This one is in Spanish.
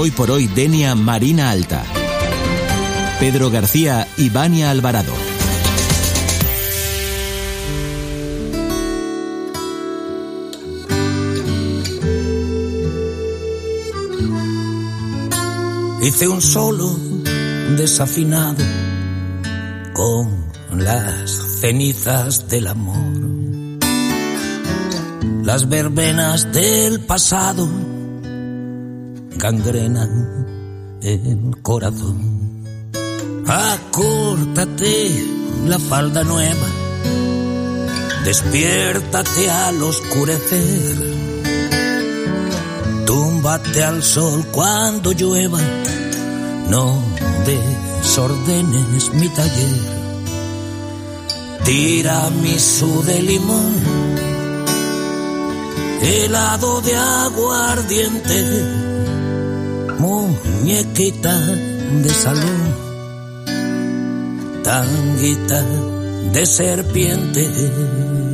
Hoy por Hoy Denia Marina Alta. Pedro García y Vania Alvarado. Hice un solo desafinado con las cenizas del amor. Las verbenas del pasado gangrenan el corazón. Acórtate la falda nueva, despiértate al oscurecer, túmbate al sol cuando llueva, no desordenes mi taller. Tiramisú de limón, helado de aguardiente, muñequita de salón, tanguita de serpiente.